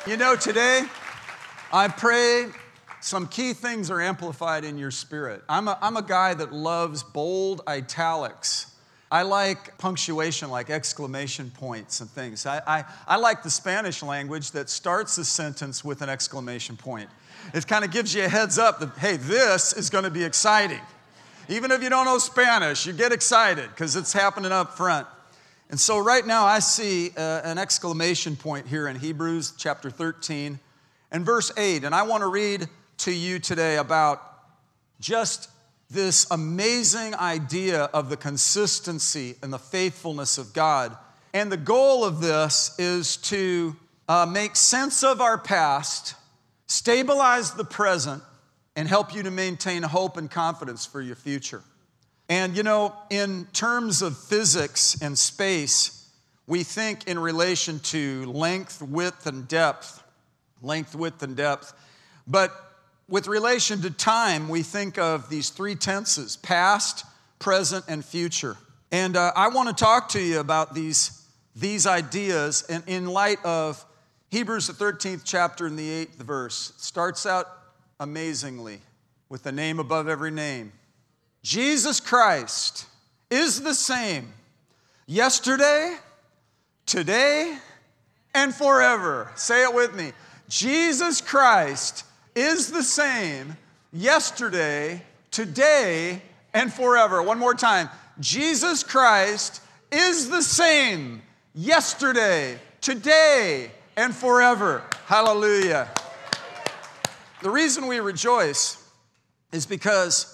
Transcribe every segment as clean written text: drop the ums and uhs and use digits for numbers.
You know, today, I pray some key things are amplified in your spirit. I'm a guy that loves bold italics. I like punctuation, like exclamation points and things. I like the Spanish language that starts a sentence with an exclamation point. It kind of gives you a heads up that, hey, this is going to be exciting. Even if you don't know Spanish, you get excited because it's happening up front. And so right now I see an exclamation point here in Hebrews chapter 13 and verse 8. And I want to read to you today about just this amazing idea of the consistency and the faithfulness of God. And the goal of this is to make sense of our past, stabilize the present, and help you to maintain hope and confidence for your future. And you know, in terms of physics and space, we think in relation to length, width, and depth. Length, width, and depth. But with relation to time, we think of these three tenses: past, present, and future. And I want to talk to you about these ideas in light of Hebrews, the 13th chapter and the 8th verse. It starts out amazingly with the name above every name. Jesus Christ is the same yesterday, today, and forever. Say it with me. Jesus Christ is the same yesterday, today, and forever. One more time. Jesus Christ is the same yesterday, today, and forever. Hallelujah. The reason we rejoice is because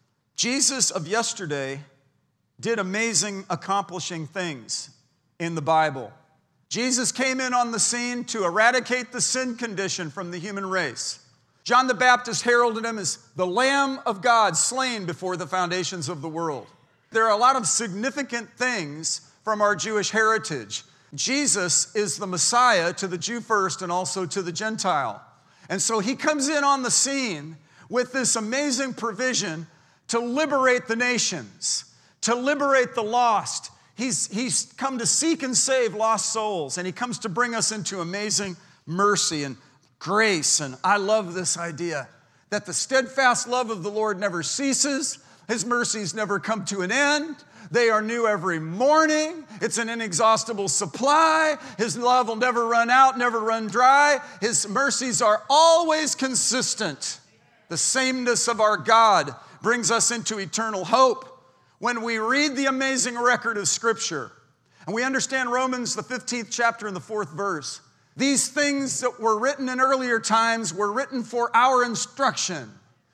Jesus of yesterday did amazing, accomplishing things in the Bible. Jesus came in on the scene to eradicate the sin condition from the human race. John the Baptist heralded him as the Lamb of God slain before the foundations of the world. There are a lot of significant things from our Jewish heritage. Jesus is the Messiah to the Jew first and also to the Gentile. And so he comes in on the scene with this amazing provision to liberate the nations, to liberate the lost. He's come to seek and save lost souls, and he comes to bring us into amazing mercy and grace. And I love this idea that the steadfast love of the Lord never ceases. His mercies never come to an end. They are new every morning. It's an inexhaustible supply. His love will never run out, never run dry. His mercies are always consistent. The sameness of our God brings us into eternal hope. When we read the amazing record of Scripture, and we understand Romans, the 15th chapter and the 4th verse, these things that were written in earlier times were written for our instruction,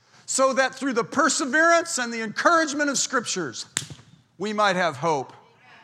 so that through the perseverance and the encouragement of Scriptures, we might have hope.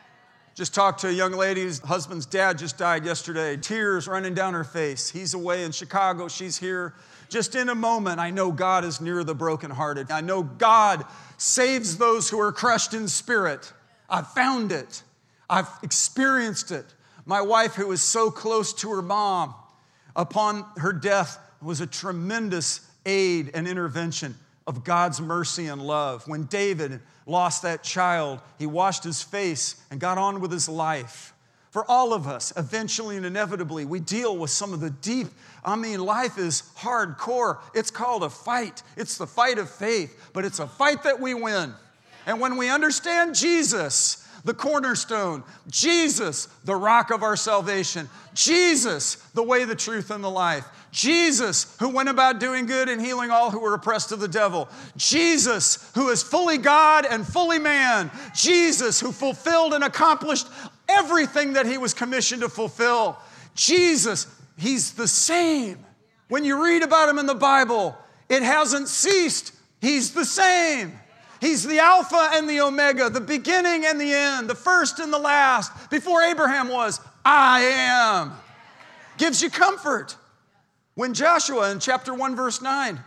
Just talked to a young lady whose husband's dad just died yesterday. Tears running down her face. He's away in Chicago. She's here. Just in a moment, I know God is near the brokenhearted. I know God saves those who are crushed in spirit. I've found it. I've experienced it. My wife, who was so close to her mom, upon her death was a tremendous aid and intervention of God's mercy and love. When David lost that child, he washed his face and got on with his life. For all of us, eventually and inevitably, we deal with some of the deep, life is hardcore. It's called a fight. It's the fight of faith, but it's a fight that we win. And when we understand Jesus, the cornerstone, Jesus, the rock of our salvation, Jesus, the way, the truth, and the life, Jesus, who went about doing good and healing all who were oppressed of the devil, Jesus, who is fully God and fully man, Jesus, who fulfilled and accomplished everything that he was commissioned to fulfill. Jesus, he's the same. When you read about him in the Bible, it hasn't ceased. He's the same. He's the Alpha and the Omega, the beginning and the end, the first and the last. Before Abraham was, I am. Gives you comfort. When Joshua in chapter 1, verse 9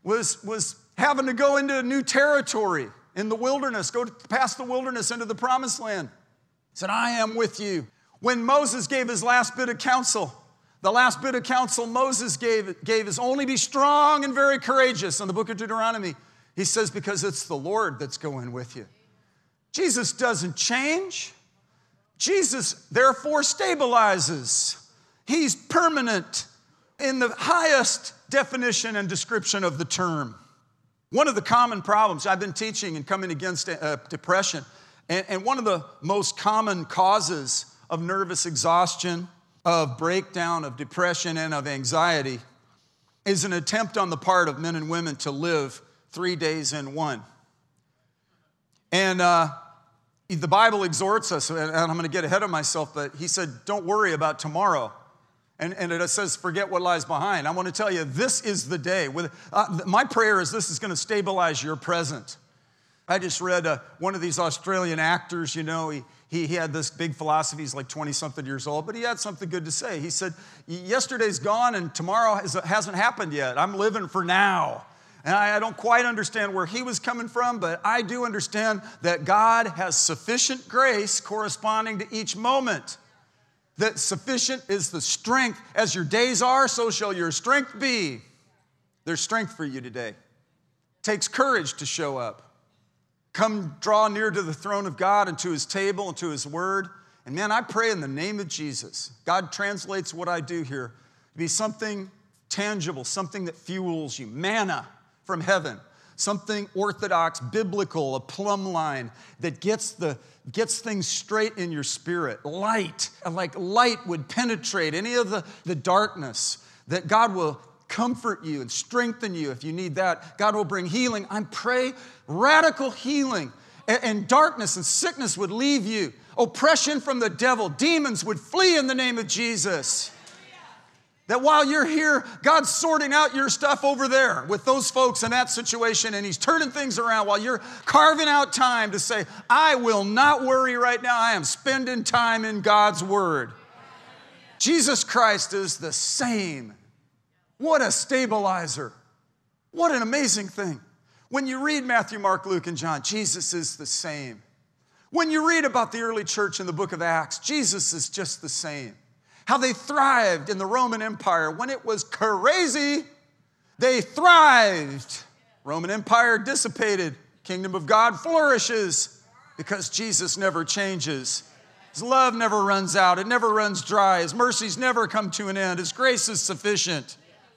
was having to go into a new territory in the wilderness, go past the wilderness into the promised land, he said, I am with you. When Moses gave his last bit of counsel, the last bit of counsel Moses gave is only be strong and very courageous in the book of Deuteronomy. He says, because it's the Lord that's going with you. Jesus doesn't change. Jesus, therefore, stabilizes. He's permanent. in the highest definition and description of the term. One of the common problems, I've been teaching and coming against depression, and one of the most common causes of nervous exhaustion, of breakdown, of depression, and of anxiety is an attempt on the part of men and women to live 3 days in one. And the Bible exhorts us, and I'm going to get ahead of myself, but he said, don't worry about tomorrow. And it says, forget what lies behind. I want to tell you, this is the day. My prayer is this is going to stabilize your present. I just read one of these Australian actors, you know, he had this big philosophy. He's like 20-something years old, but he had something good to say. He said, yesterday's gone and tomorrow hasn't happened yet. I'm living for now. And I don't quite understand where he was coming from, but I do understand that God has sufficient grace corresponding to each moment. That sufficient is the strength. As your days are, so shall your strength be. There's strength for you today. It takes courage to show up. Come draw near to the throne of God and to his table and to his word. And man, I pray in the name of Jesus, God translates what I do here to be something tangible, something that fuels you. Manna from heaven, something orthodox, biblical, a plumb line that gets things straight in your spirit. Light, like light would penetrate any of the darkness, that God will comfort you and strengthen you if you need that. God will bring healing. I pray radical healing, and darkness and sickness would leave you. Oppression from the devil, demons would flee in the name of Jesus. That while you're here, God's sorting out your stuff over there with those folks in that situation, and he's turning things around while you're carving out time to say, I will not worry right now. I am spending time in God's word. Jesus Christ is the same. What a stabilizer. What an amazing thing. When you read Matthew, Mark, Luke, and John, Jesus is the same. When you read about the early church in the book of Acts, Jesus is just the same. How they thrived in the Roman Empire. When it was crazy, they thrived. Roman Empire dissipated. Kingdom of God flourishes because Jesus never changes. His love never runs out. It never runs dry. His mercies never come to an end. His grace is sufficient.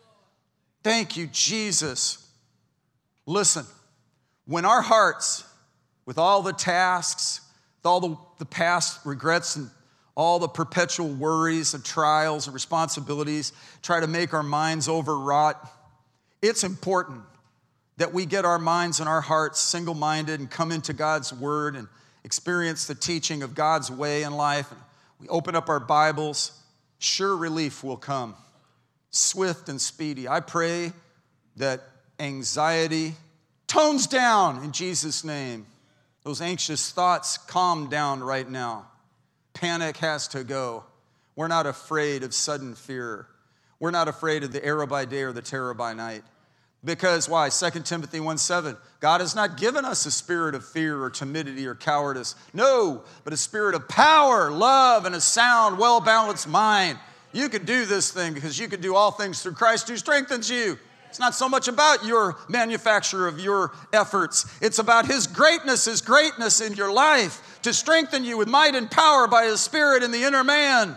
Thank you, Jesus. Listen, when our hearts, with all the tasks, with all the past regrets and all the perpetual worries and trials and responsibilities, try to make our minds overwrought, it's important that we get our minds and our hearts single-minded and come into God's word and experience the teaching of God's way in life. We open up our Bibles, sure relief will come, swift and speedy. I pray that anxiety tones down in Jesus' name. Those anxious thoughts calm down right now. Panic has to go. We're not afraid of sudden fear. We're not afraid of the arrow by day or the terror by night. Because why? 2 Timothy 1:7. God has not given us a spirit of fear or timidity or cowardice. No, but a spirit of power, love, and a sound, well-balanced mind. You can do this thing because you can do all things through Christ who strengthens you. It's not so much about your manufacture of your efforts. It's about his greatness in your life to strengthen you with might and power by his Spirit in the inner man.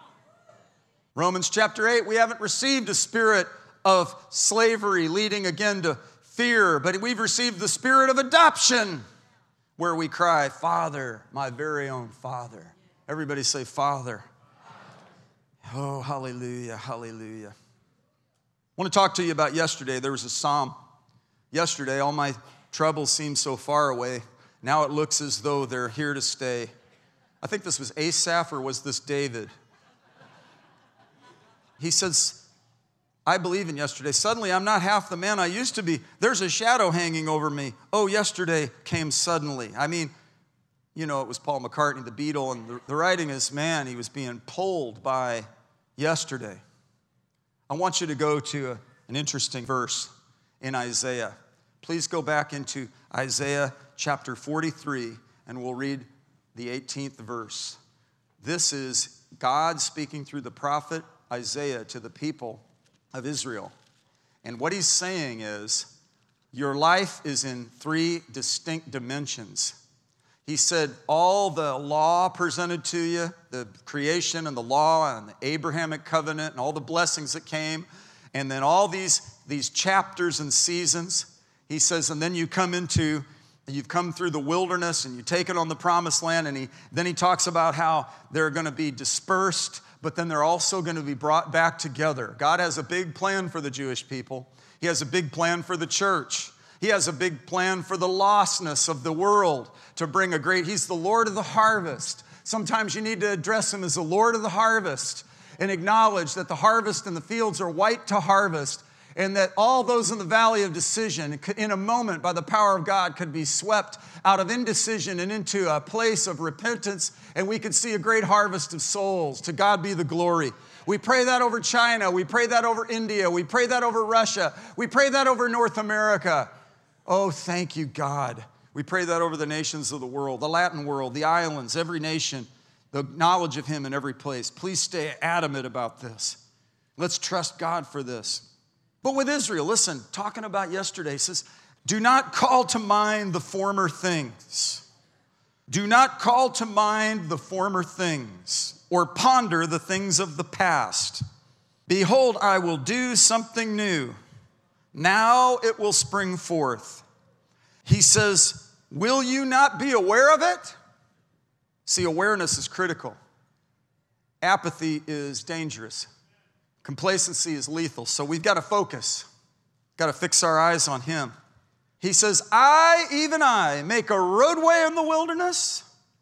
Romans chapter 8, we haven't received a spirit of slavery leading again to fear, but we've received the spirit of adoption where we cry, Father, my very own Father. Everybody say, Father. Oh, hallelujah, hallelujah. I want to talk to you about yesterday. There was a psalm. Yesterday, all my troubles seemed so far away. Now it looks as though they're here to stay. I think this was Asaph, or was this David? He says, I believe in yesterday. Suddenly, I'm not half the man I used to be. There's a shadow hanging over me. Oh, yesterday came suddenly. I mean, you know, it was Paul McCartney, the Beatle, and the writing is, man, he was being pulled by yesterday. I want you to go to an interesting verse in Isaiah. Please go back into Isaiah chapter 43, and we'll read the 18th verse. This is God speaking through the prophet Isaiah to the people of Israel. And what he's saying is, your life is in 3 distinct dimensions. He said, all the law presented to you, the creation and the law and the Abrahamic covenant and all the blessings that came, and then all these chapters and seasons, he says, and then you've come through the wilderness and you take it on the promised land, and then he talks about how they're going to be dispersed, but then they're also going to be brought back together. God has a big plan for the Jewish people. He has a big plan for the church. He has a big plan for the lostness of the world to bring he's the Lord of the harvest. Sometimes you need to address him as the Lord of the harvest and acknowledge that the harvest and the fields are white to harvest, and that all those in the valley of decision, in a moment, by the power of God, could be swept out of indecision and into a place of repentance, and we could see a great harvest of souls. To God be the glory. We pray that over China. We pray that over India. We pray that over Russia. We pray that over North America. Oh, thank you, God. We pray that over the nations of the world, the Latin world, the islands, every nation, the knowledge of him in every place. Please stay adamant about this. Let's trust God for this. But with Israel, listen, talking about yesterday, it says, do not call to mind the former things. Do not call to mind the former things, or ponder the things of the past. Behold, I will do something new. Now it will spring forth. He says, will you not be aware of it? See, awareness is critical. Apathy is dangerous. Complacency is lethal. So we've got to focus. Got to fix our eyes on him. He says, even I, make a roadway in the wilderness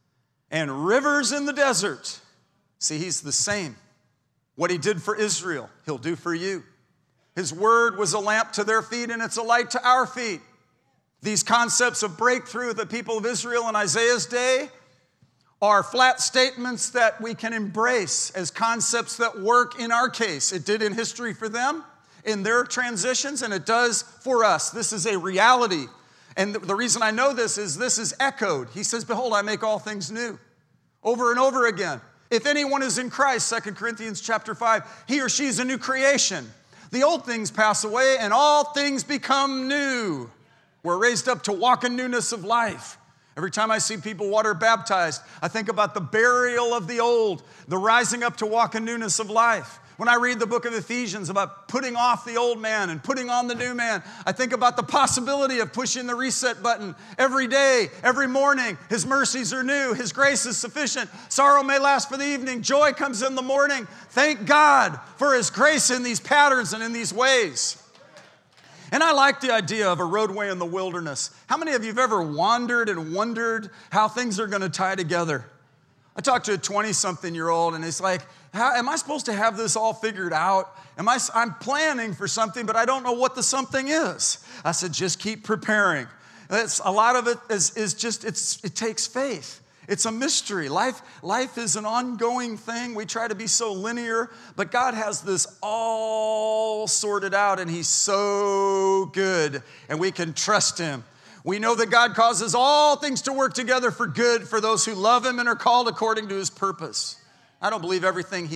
and rivers in the desert. See, he's the same. What he did for Israel, he'll do for you. His word was a lamp to their feet, and it's a light to our feet. These concepts of breakthrough, the people of Israel in Isaiah's day, are flat statements that we can embrace as concepts that work in our case. It did in history for them, in their transitions, and it does for us. This is a reality. And the reason I know this is echoed. He says, behold, I make all things new. Over and over again. If anyone is in Christ, 2 Corinthians chapter 5, he or she is a new creation. The old things pass away and all things become new. We're raised up to walk in newness of life. Every time I see people water baptized, I think about the burial of the old, the rising up to walk in newness of life. When I read the book of Ephesians about putting off the old man and putting on the new man, I think about the possibility of pushing the reset button every day, every morning. His mercies are new. His grace is sufficient. Sorrow may last for the evening. Joy comes in the morning. Thank God for his grace in these patterns and in these ways. And I like the idea of a roadway in the wilderness. How many of you have ever wandered and wondered how things are going to tie together? I talked to a 20-something-year-old, and he's like, am I supposed to have this all figured out? I'm planning for something, but I don't know what the something is. I said, just keep preparing. A lot of it is just, it takes faith. It's a mystery. Life is an ongoing thing. We try to be so linear, but God has this all sorted out, and he's so good, and we can trust him. We know that God causes all things to work together for good for those who love him and are called according to his purpose. I don't believe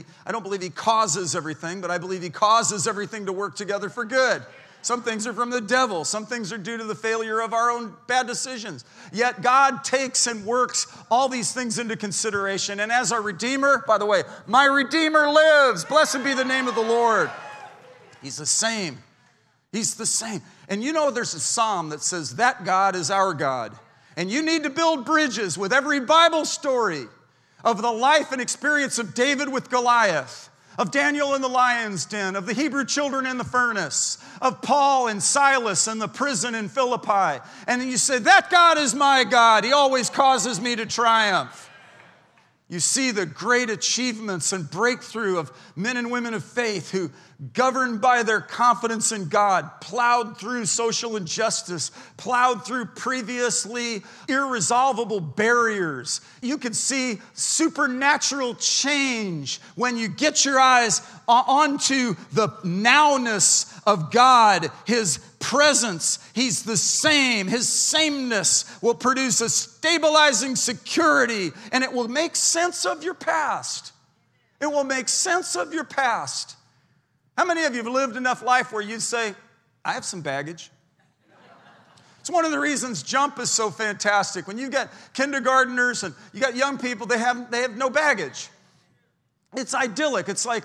he causes everything, but I believe he causes everything to work together for good. Some things are from the devil. Some things are due to the failure of our own bad decisions. Yet God takes and works all these things into consideration. And as our Redeemer, by the way, my Redeemer lives. Blessed be the name of the Lord. He's the same. He's the same. And you know there's a psalm that says that God is our God. And you need to build bridges with every Bible story of the life and experience of David with Goliath, of Daniel in the lion's den, of the Hebrew children in the furnace, of Paul and Silas in the prison in Philippi. And you say, that God is my God. He always causes me to triumph. You see the great achievements and breakthrough of men and women of faith who, governed by their confidence in God, plowed through social injustice, plowed through previously irresolvable barriers. You can see supernatural change when you get your eyes onto the nowness of God, his presence. He's the same. His sameness will produce a stabilizing security, and it will make sense of your past. It will make sense of your past. How many of you have lived enough life where you say, I have some baggage? It's one of the reasons Jump is so fantastic. When you get kindergartners and you got young people, they have no baggage. It's idyllic. It's like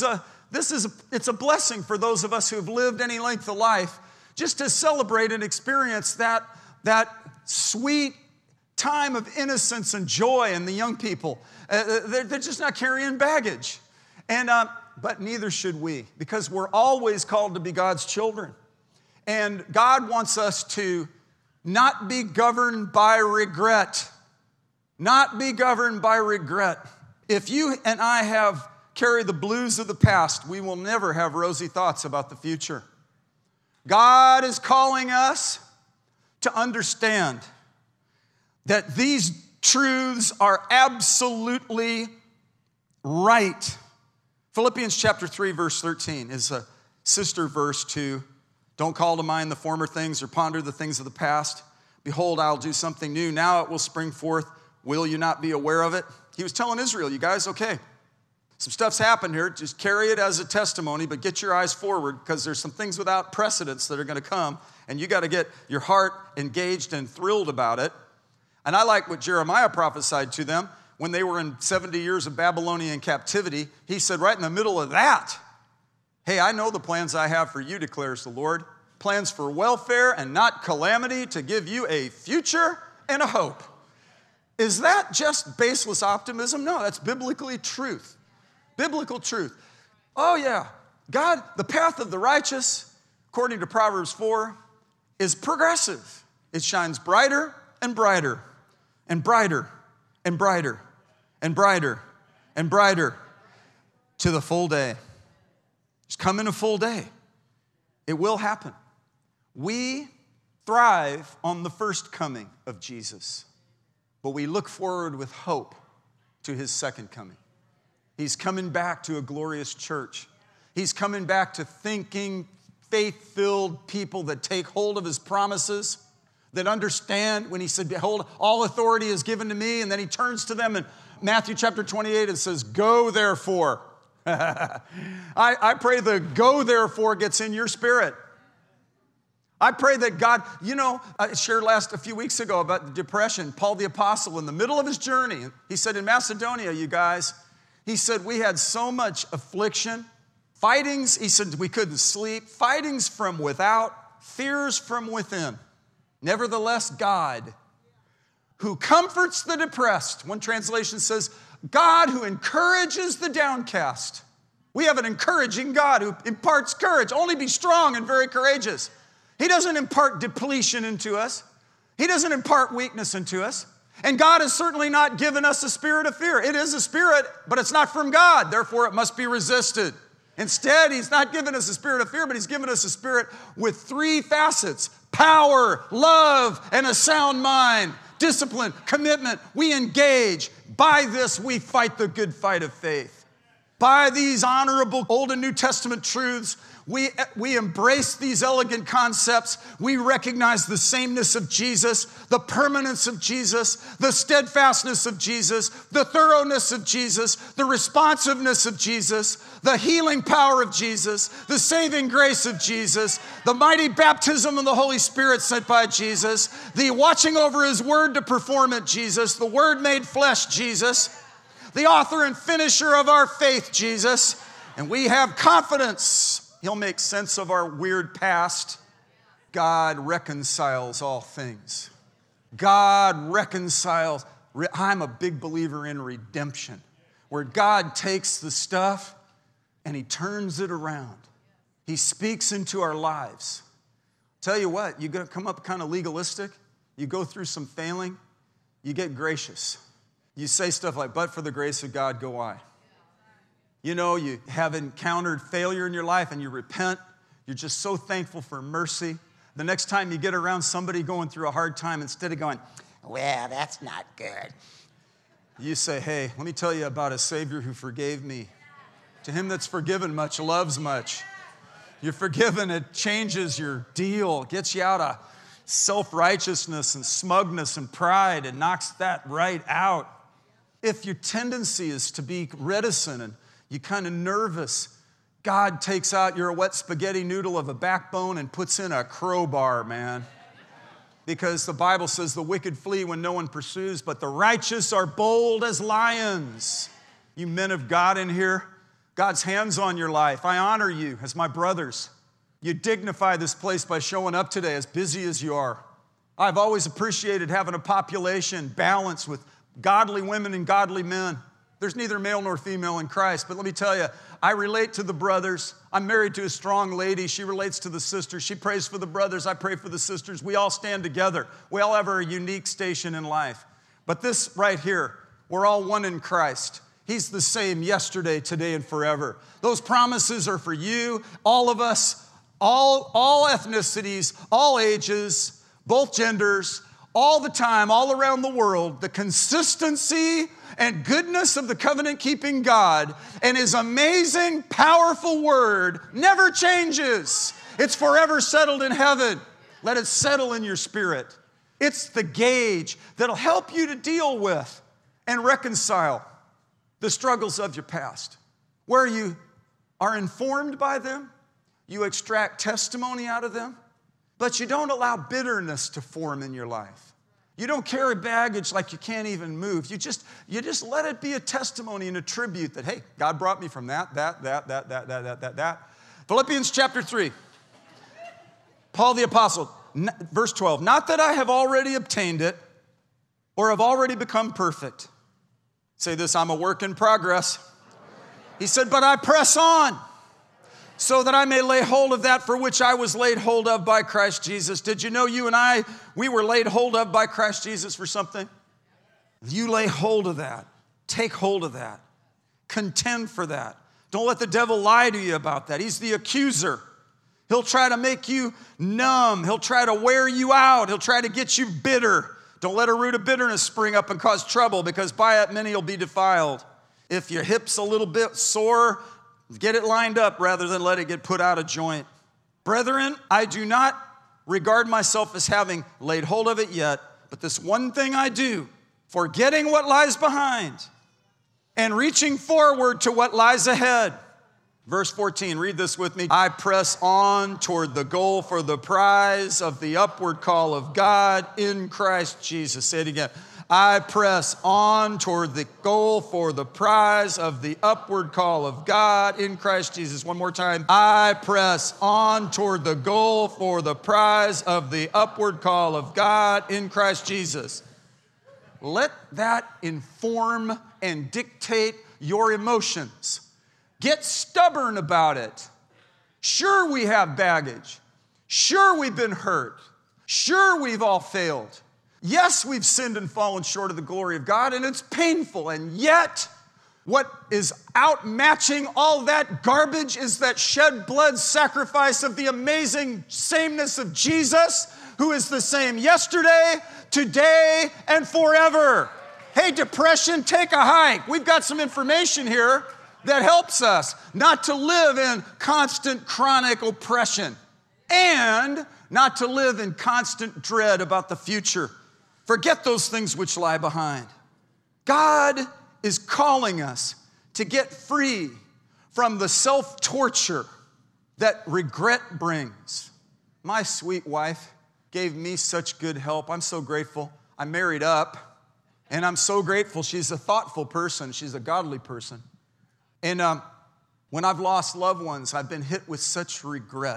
it's a blessing for those of us who have lived any length of life just to celebrate and experience that sweet time of innocence and joy in the young people. They're just not carrying baggage. But neither should we, because we're always called to be God's children. And God wants us to not be governed by regret. Not be governed by regret. If you and I have carried the blues of the past, we will never have rosy thoughts about the future. God is calling us to understand that these truths are absolutely right. Philippians chapter 3, verse 13 is a sister verse to don't call to mind the former things or ponder the things of the past. Behold, I'll do something new. Now it will spring forth. Will you not be aware of it? He was telling Israel, you guys, okay, some stuff's happened here. Just carry it as a testimony, but get your eyes forward because there's some things without precedence that are going to come, and you got to get your heart engaged and thrilled about it. And I like what Jeremiah prophesied to them when they were in 70 years of Babylonian captivity. He said right in the middle of that, hey, I know the plans I have for you, declares the Lord. Plans for welfare and not calamity, to give you a future and a hope. Is that just baseless optimism? No, that's biblically truth. Biblical truth. Oh yeah, God, the path of the righteous, according to Proverbs 4, is progressive. It shines brighter and brighter and brighter and brighter and brighter and brighter to the full day. It's coming a full day. It will happen. We thrive on the first coming of Jesus, but we look forward with hope to his second coming. He's coming back to a glorious church. He's coming back to thinking, faith-filled people that take hold of his promises, that understand when he said, behold, all authority is given to me, and then he turns to them in Matthew chapter 28 and says, go therefore. I pray the go therefore gets in your spirit. I pray that God, I shared a few weeks ago about the depression. Paul the Apostle, in the middle of his journey, he said, in Macedonia, you guys, he said, we had so much affliction, fightings, he said, we couldn't sleep, fightings from without, fears from within. Nevertheless, God, who comforts the depressed. One translation says, God who encourages the downcast. We have an encouraging God who imparts courage. Only be strong and very courageous. He doesn't impart depletion into us. He doesn't impart weakness into us. And God has certainly not given us a spirit of fear. It is a spirit, but it's not from God. Therefore, it must be resisted. Instead, he's not given us a spirit of fear, but he's given us a spirit with three facets: power, love, and a sound mind. Discipline, commitment. We engage. By this, we fight the good fight of faith. By these honorable Old and New Testament truths, we embrace these elegant concepts. We recognize the sameness of Jesus, the permanence of Jesus, the steadfastness of Jesus, the thoroughness of Jesus, the responsiveness of Jesus, the healing power of Jesus, the saving grace of Jesus, the mighty baptism of the Holy Spirit sent by Jesus, the watching over his word to perform it, Jesus, the word made flesh, Jesus, the author and finisher of our faith, Jesus. And we have confidence he'll make sense of our weird past. God reconciles all things. God reconciles. I'm a big believer in redemption, where God takes the stuff and he turns it around. He speaks into our lives. Tell you what, you come up kind of legalistic, you go through some failing, you get gracious. You say stuff like, but for the grace of God go I. You have encountered failure in your life and you repent. You're just so thankful for mercy. The next time you get around somebody going through a hard time, instead of going, well, that's not good, you say, hey, let me tell you about a Savior who forgave me. To him that's forgiven much, loves much. You're forgiven, it changes your deal, gets you out of self-righteousness and smugness and pride and knocks that right out. If your tendency is to be reticent and you're kind of nervous, God takes out your wet spaghetti noodle of a backbone and puts in a crowbar, man. because the Bible says the wicked flee when no one pursues, but the righteous are bold as lions. You men of God in here, God's hands on your life. I honor you as my brothers. You dignify this place by showing up today as busy as you are. I've always appreciated having a population balanced with godly women and godly men. There's neither male nor female in Christ, but let me tell you, I relate to the brothers. I'm married to a strong lady. She relates to the sisters. She prays for the brothers. I pray for the sisters. We all stand together. We all have our unique station in life. But this right here, we're all one in Christ. He's the same yesterday, today, and forever. Those promises are for you, all of us, all ethnicities, all ages, both genders, all the time, all around the world. The consistency and goodness of the covenant-keeping God and His amazing, powerful word never changes. It's forever settled in heaven. Let it settle in your spirit. It's the gauge that'll help you to deal with and reconcile the struggles of your past, where you are informed by them, you extract testimony out of them, but you don't allow bitterness to form in your life. You don't carry baggage like you can't even move. You just let it be a testimony and a tribute that, hey, God brought me from that. Philippians chapter 3. Paul the apostle, verse 12. Not that I have already obtained it or have already become perfect. Say this, I'm a work in progress. He said, but I press on so that I may lay hold of that for which I was laid hold of by Christ Jesus. Did you know you and I, we were laid hold of by Christ Jesus for something? You lay hold of that. Take hold of that. Contend for that. Don't let the devil lie to you about that. He's the accuser. He'll try to make you numb. He'll try to wear you out. He'll try to get you bitter. Don't let a root of bitterness spring up and cause trouble, because by it many will be defiled. If your hip's a little bit sore, get it lined up rather than let it get put out of joint. Brethren, I do not regard myself as having laid hold of it yet, but this one thing I do, forgetting what lies behind and reaching forward to what lies ahead. Verse 14, read this with me. I press on toward the goal for the prize of the upward call of God in Christ Jesus. Say it again. I press on toward the goal for the prize of the upward call of God in Christ Jesus. One more time. I press on toward the goal for the prize of the upward call of God in Christ Jesus. Let that inform and dictate your emotions. Get stubborn about it. Sure, we have baggage. Sure, we've been hurt. Sure, we've all failed. Yes, we've sinned and fallen short of the glory of God, and it's painful. And yet, what is outmatching all that garbage is that shed blood sacrifice of the amazing sameness of Jesus, who is the same yesterday, today, and forever. Hey, depression, take a hike. We've got some information here that helps us not to live in constant chronic oppression and not to live in constant dread about the future. Forget those things which lie behind. God is calling us to get free from the self-torture that regret brings. My sweet wife gave me such good help. I'm so grateful. I married up, and I'm so grateful. She's a thoughtful person. She's a godly person. And when I've lost loved ones, I've been hit with such regret.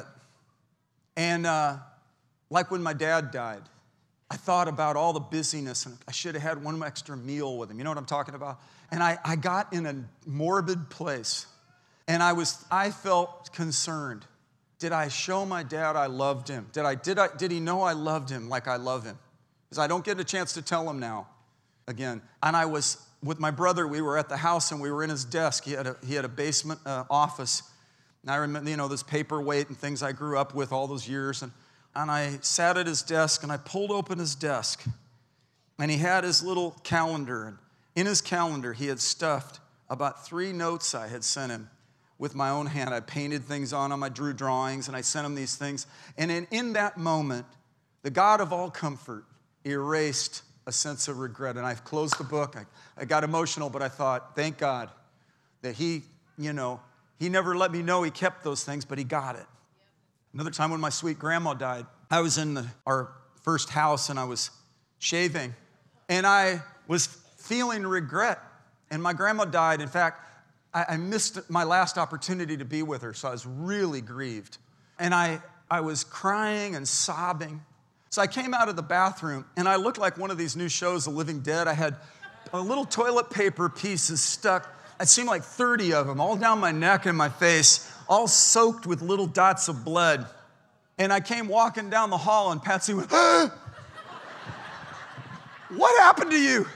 And like when my dad died, I thought about all the busyness, and I should have had one extra meal with him. You know what I'm talking about? And I got in a morbid place, and I felt concerned. Did I show my dad I loved him? Did he know I loved him like I love him? Because I don't get a chance to tell him now again. And I was with my brother. We were at the house, and we were in his desk. He had a basement office. And I remember, this paperweight and things I grew up with all those years. And I sat at his desk, and I pulled open his desk. And he had his little calendar. And in his calendar, he had stuffed about 3 notes I had sent him with my own hand. I painted things on them. I drew drawings, and I sent him these things. And in that moment, the God of all comfort erased a sense of regret. And I closed the book. I got emotional, but I thought, thank God that he never let me know he kept those things, but he got it. Another time when my sweet grandma died, I was in our first house and I was shaving. And I was feeling regret. And my grandma died. In fact, I missed my last opportunity to be with her, so I was really grieved. And I was crying and sobbing. So I came out of the bathroom, and I looked like one of these new shows, The Living Dead. I had little toilet paper pieces stuck. It seemed like 30 of them, all down my neck and my face, all soaked with little dots of blood. And I came walking down the hall, and Patsy went, "Ah! What happened to you?"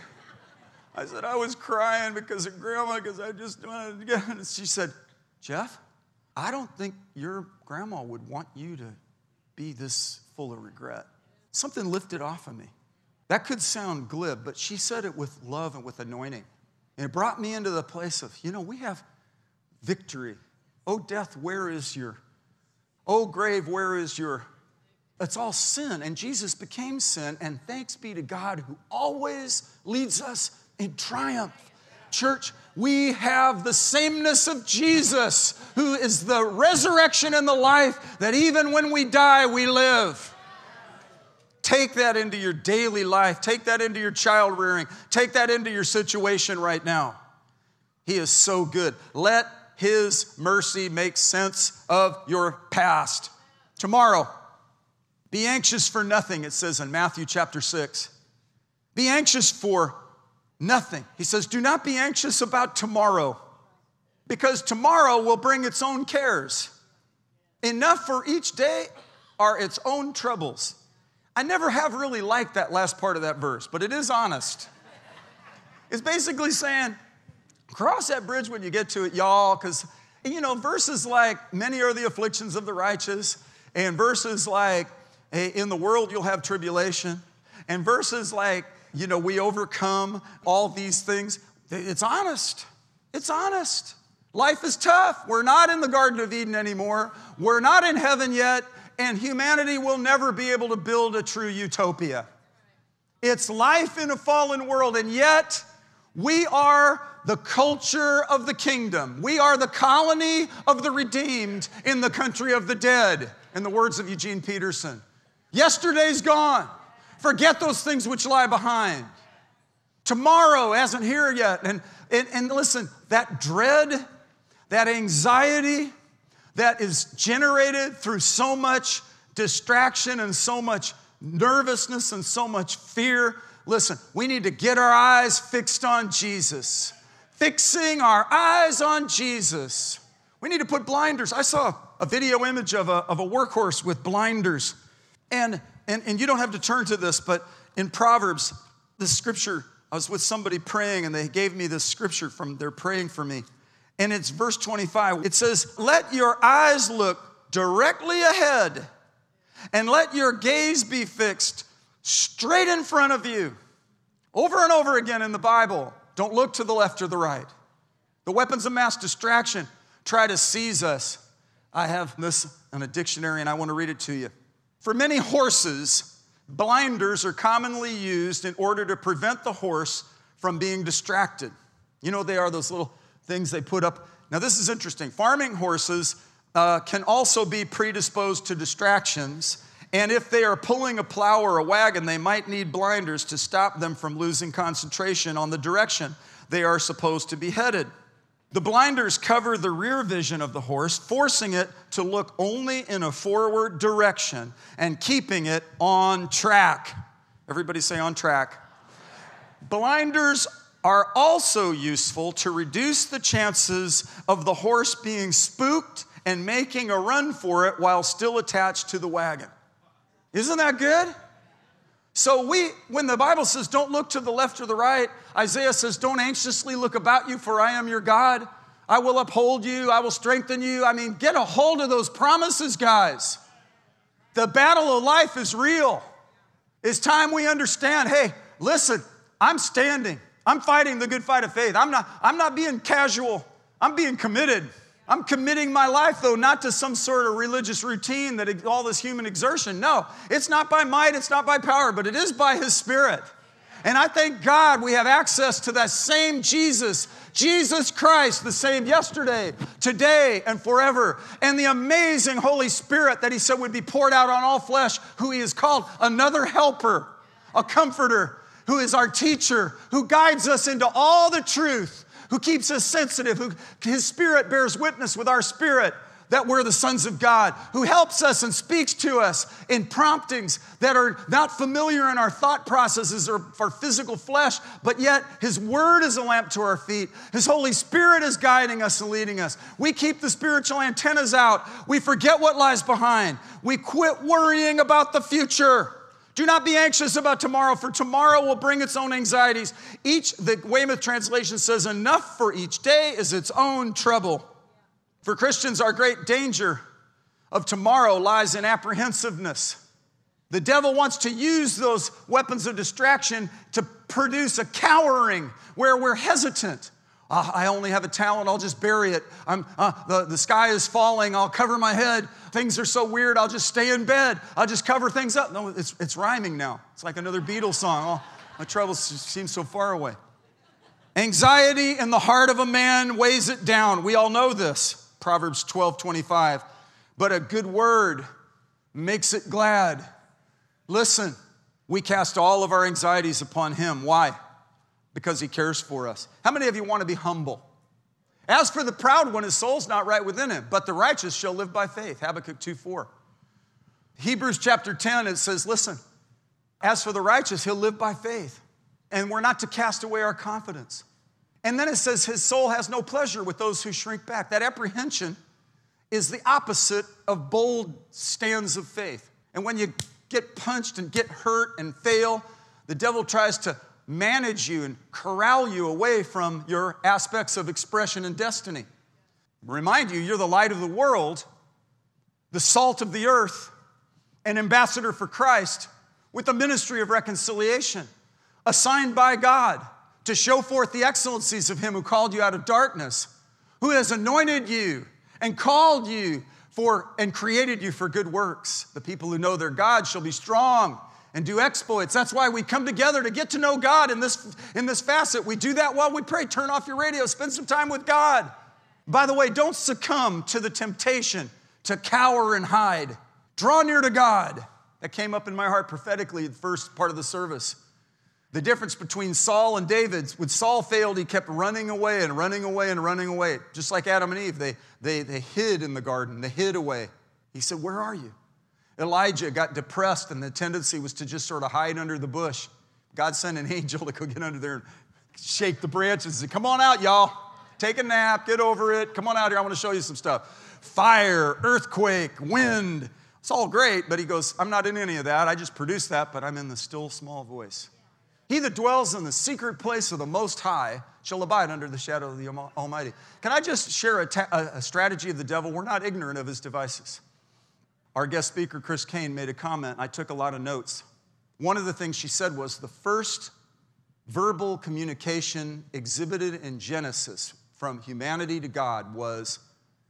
I said, "I was crying because of Grandma, because I just wanted to get." And she said, "Jeff, I don't think your grandma would want you to be this full of regret." Something lifted off of me. That could sound glib, but she said it with love and with anointing. And it brought me into the place of, we have victory. Oh, death, where is your? Oh, grave, where is your? It's all sin, and Jesus became sin, and thanks be to God who always leads us in triumph. Church, we have the sameness of Jesus, who is the resurrection and the life, that even when we die, we live. Take that into your daily life. Take that into your child rearing. Take that into your situation right now. He is so good. Let His mercy make sense of your past. Tomorrow, be anxious for nothing, it says in Matthew chapter 6. Be anxious for nothing. He says, do not be anxious about tomorrow, because tomorrow will bring its own cares. Enough for each day are its own troubles. I never have really liked that last part of that verse, but it is honest. It's basically saying, cross that bridge when you get to it, y'all, because, verses like, many are the afflictions of the righteous, and verses like, in the world you'll have tribulation, and verses like, we overcome all these things. It's honest. It's honest. Life is tough. We're not in the Garden of Eden anymore. We're not in heaven yet, and humanity will never be able to build a true utopia. It's life in a fallen world, and yet we are the culture of the kingdom. We are the colony of the redeemed in the country of the dead, in the words of Eugene Peterson. Yesterday's gone. Forget those things which lie behind. Tomorrow isn't here yet. And listen, that dread, that anxiety that is generated through so much distraction and so much nervousness and so much fear, listen, we need to get our eyes fixed on Jesus. Fixing our eyes on Jesus. We need to put blinders. I saw a video image of a workhorse with blinders. And you don't have to turn to this, but in Proverbs, this scripture, I was with somebody praying, and they gave me this scripture from they're praying for me. And it's verse 25. It says, let your eyes look directly ahead, and let your gaze be fixed straight in front of you. Over and over again in the Bible, don't look to the left or the right. The weapons of mass distraction try to seize us. I have this in a dictionary, and I want to read it to you. For many horses, blinders are commonly used in order to prevent the horse from being distracted. They are those little things they put up. Now, this is interesting. Farming horses can also be predisposed to distractions, and if they are pulling a plow or a wagon, they might need blinders to stop them from losing concentration on the direction they are supposed to be headed. The blinders cover the rear vision of the horse, forcing it to look only in a forward direction and keeping it on track. Everybody say on track. Blinders are also useful to reduce the chances of the horse being spooked and making a run for it while still attached to the wagon. Isn't that good? So when the Bible says don't look to the left or the right, Isaiah says don't anxiously look about you, for I am your God. I will uphold you. I will strengthen you. Get a hold of those promises, guys. The battle of life is real. It's time we understand, hey, listen, I'm standing. I'm fighting the good fight of faith. I'm not being casual. I'm being committed. I'm committing my life, though, not to some sort of religious routine, that all this human exertion. No, it's not by might, it's not by power, but it is by His Spirit. And I thank God we have access to that same Jesus, Jesus Christ, the same yesterday, today, and forever. And the amazing Holy Spirit that he said would be poured out on all flesh, who he has called another helper, a comforter, who is our teacher, who guides us into all the truth, who keeps us sensitive, who his Spirit bears witness with our spirit that we're the sons of God, who helps us and speaks to us in promptings that are not familiar in our thought processes or for physical flesh, but yet his word is a lamp to our feet. His Holy Spirit is guiding us and leading us. We keep the spiritual antennas out. We forget what lies behind. We quit worrying about the future. Do not be anxious about tomorrow, for tomorrow will bring its own anxieties. The Weymouth translation says, enough for each day is its own trouble. For Christians, our great danger of tomorrow lies in apprehensiveness. The devil wants to use those weapons of distraction to produce a cowering where we're hesitant. I only have a talent, I'll just bury it. The sky is falling, I'll cover my head. Things are so weird, I'll just stay in bed. I'll just cover things up. No, it's rhyming now. It's like another Beatles song. Oh, my troubles seem so far away. Anxiety in the heart of a man weighs it down. We all know this. Proverbs 12:25. But a good word makes it glad. Listen, we cast all of our anxieties upon him. Why? Because he cares for us. How many of you want to be humble? As for the proud one, his soul's not right within him, but the righteous shall live by faith. Habakkuk 2:4. Hebrews chapter 10, it says, listen, as for the righteous, he'll live by faith. And we're not to cast away our confidence. And then it says his soul has no pleasure with those who shrink back. That apprehension is the opposite of bold stands of faith. And when you get punched and get hurt and fail, the devil tries to manage you and corral you away from your aspects of expression and destiny. Remind you, you're the light of the world, the salt of the earth, an ambassador for Christ with the ministry of reconciliation, assigned by God to show forth the excellencies of him who called you out of darkness, who has anointed you and called you and created you for good works. The people who know their God shall be strong and do exploits. That's why we come together to get to know God in this facet. We do that while we pray. Turn off your radio, spend some time with God. By the way, don't succumb to the temptation to cower and hide. Draw near to God. That came up in my heart prophetically in the first part of the service. The difference between Saul and David, when Saul failed, he kept running away and running away and running away. Just like Adam and Eve, they hid in the garden, they hid away. He said, where are you? Elijah got depressed and the tendency was to just sort of hide under the bush. God sent an angel to go get under there and shake the branches and say, come on out, y'all. Take a nap, get over it. Come on out here, I want to show you some stuff. Fire, earthquake, wind. It's all great, but he goes, I'm not in any of that. I just produce that, but I'm in the still small voice. He that dwells in the secret place of the Most High shall abide under the shadow of the Almighty. Can I just share a strategy of the devil? We're not ignorant of his devices. Our guest speaker, Chris Kane, made a comment. I took a lot of notes. One of the things she said was the first verbal communication exhibited in Genesis from humanity to God was,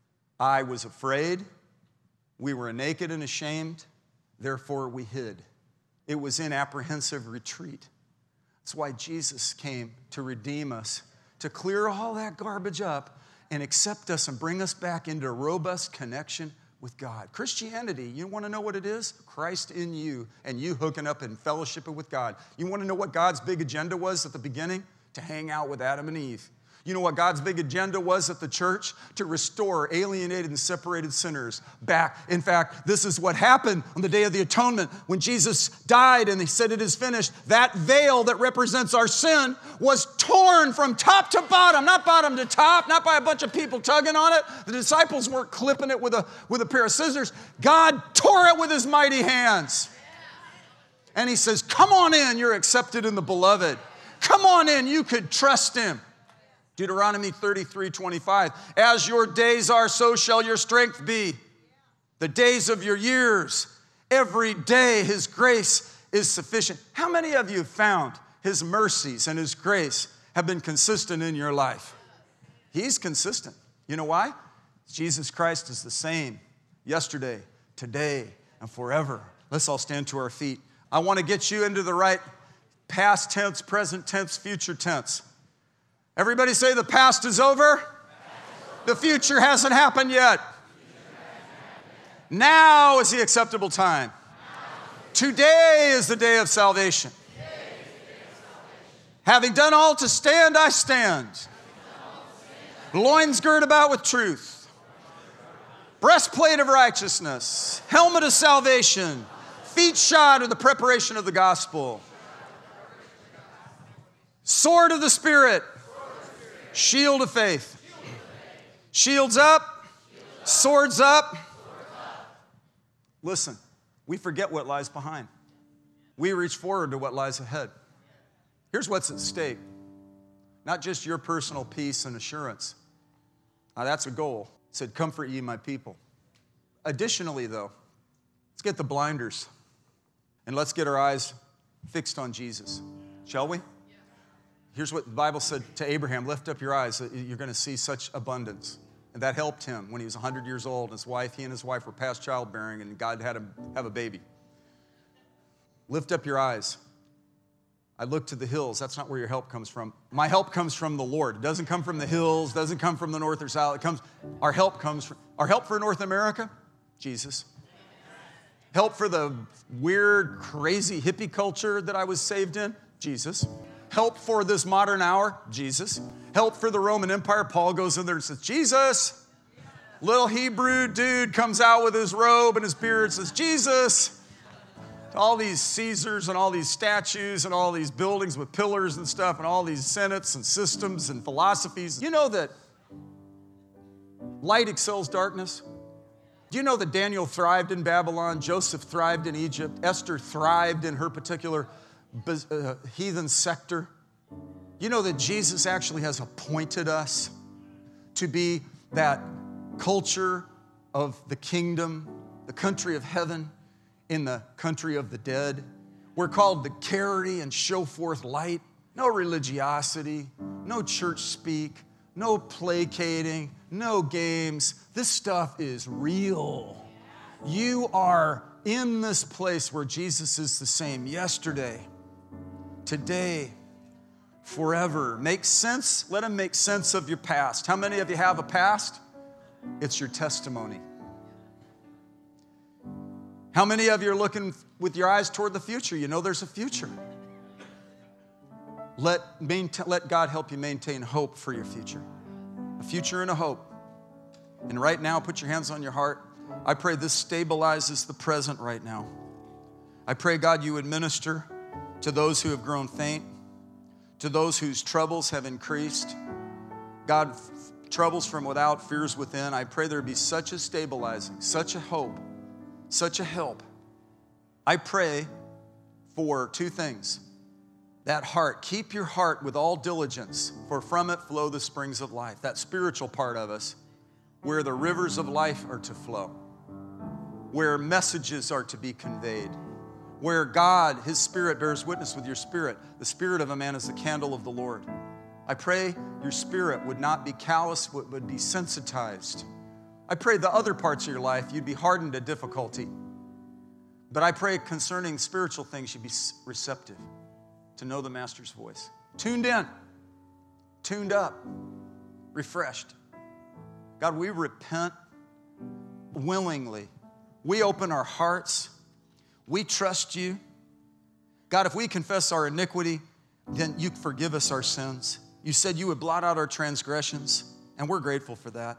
I was afraid, we were naked and ashamed, therefore we hid. It was in apprehensive retreat. That's why Jesus came to redeem us, to clear all that garbage up and accept us and bring us back into a robust connection with God. Christianity, you want to know what it is? Christ in you and you hooking up and fellowshipping with God. You want to know what God's big agenda was at the beginning? To hang out with Adam and Eve. You know what God's big agenda was at the church? To restore alienated and separated sinners back. In fact, this is what happened on the Day of the Atonement. When Jesus died and he said it is finished, that veil that represents our sin was torn from top to bottom, not bottom to top, not by a bunch of people tugging on it. The disciples weren't clipping it with a pair of scissors. God tore it with his mighty hands. And he says, come on in, you're accepted in the beloved. Come on in, you could trust him. Deuteronomy 33:25, as your days are, so shall your strength be. The days of your years, every day his grace is sufficient. How many of you have found his mercies and his grace have been consistent in your life? He's consistent. You know why? Jesus Christ is the same yesterday, today, and forever. Let's all stand to our feet. I want to get you into the right Past tense, present tense, future tense. Everybody say the past is over. The future hasn't happened yet. Now is the acceptable time. Today is the day of salvation. Having done all to stand, I stand. Loins girt about with truth. Breastplate of righteousness. Helmet of salvation. Feet shod with the preparation of the gospel. Sword of the Spirit. Shield of faith. Shields up. Swords up. Listen, we forget what lies behind. We reach forward to what lies ahead. Here's what's at stake. Not just your personal peace and assurance. Now that's a goal. It said, comfort ye my people. Additionally, though, let's get the blinders and let's get our eyes fixed on Jesus. Shall we? Here's what the Bible said to Abraham, lift up your eyes, you're going to see such abundance. And that helped him when he was 100 years old. He and his wife were past childbearing, and God had him have a baby. Lift up your eyes. I look to the hills. That's not where your help comes from. My help comes from the Lord. It doesn't come from the hills, doesn't come from the north or south. Our help for North America, Jesus. Help for the weird, crazy hippie culture that I was saved in, Jesus. Help for this modern hour, Jesus. Help for the Roman Empire. Paul goes in there and says, Jesus. Little Hebrew dude comes out with his robe and his beard and says, Jesus. All these Caesars and all these statues and all these buildings with pillars and stuff and all these senates and systems and philosophies. You know that light excels darkness? Do you know that Daniel thrived in Babylon? Joseph thrived in Egypt. Esther thrived in her particular heathen sector. You know that Jesus actually has appointed us to be that culture of the kingdom, the country of heaven, in the country of the dead. We're called to carry and show forth light. No religiosity, no church speak, no placating, no games. This stuff is real. You are in this place where Jesus is the same yesterday, today, forever. Make sense? Let him make sense of your past. How many of you have a past? It's your testimony. How many of you are looking with your eyes toward the future? You know there's a future. Let God help you maintain hope for your future. A future and a hope. And right now, put your hands on your heart. I pray this stabilizes the present right now. I pray, God, you would minister to those who have grown faint, to those whose troubles have increased. God, troubles from without, fears within. I pray there be such a stabilizing, such a hope, such a help. I pray for two things. That heart, keep your heart with all diligence, for from it flow the springs of life. That spiritual part of us, where the rivers of life are to flow, where messages are to be conveyed, where God, his Spirit bears witness with your spirit. The spirit of a man is the candle of the Lord. I pray your spirit would not be callous, would be sensitized. I pray the other parts of your life, you'd be hardened to difficulty. But I pray concerning spiritual things, you'd be receptive to know the Master's voice. Tuned in, tuned up, refreshed. God, we repent willingly. We open our hearts. We trust you. God, if we confess our iniquity, then you forgive us our sins. You said you would blot out our transgressions, and we're grateful for that.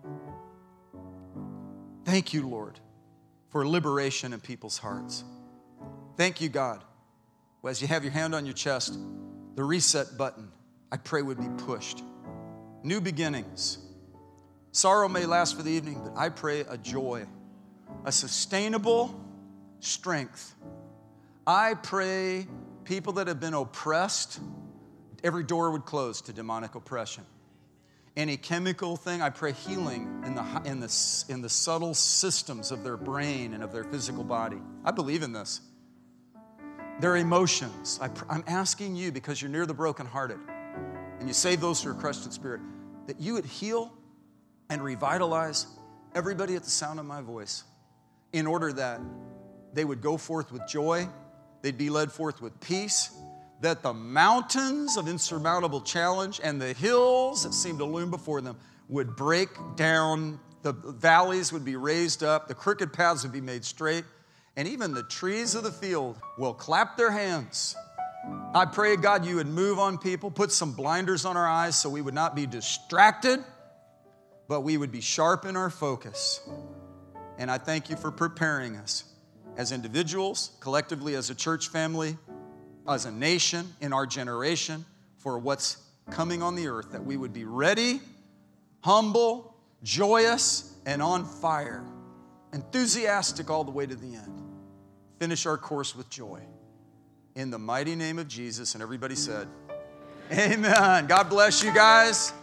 Thank you, Lord, for liberation in people's hearts. Thank you, God. As you have your hand on your chest, the reset button, I pray, would be pushed. New beginnings. Sorrow may last for the evening, but I pray a joy, a sustainable strength. I pray people that have been oppressed, every door would close to demonic oppression. Any chemical thing, I pray healing in the subtle systems of their brain and of their physical body. I believe in this. Their emotions. I'm asking you, because you're near the brokenhearted and you save those who are crushed in spirit, that you would heal and revitalize everybody at the sound of my voice in order that they would go forth with joy, they'd be led forth with peace, that the mountains of insurmountable challenge and the hills that seem to loom before them would break down, the valleys would be raised up, the crooked paths would be made straight, and even the trees of the field will clap their hands. I pray, God, you would move on people, put some blinders on our eyes so we would not be distracted, but we would be sharp in our focus. And I thank you for preparing us as individuals, collectively as a church family, as a nation, in our generation, for what's coming on the earth, that we would be ready, humble, joyous, and on fire, enthusiastic all the way to the end. Finish our course with joy. In the mighty name of Jesus, and everybody said, amen. God bless you guys.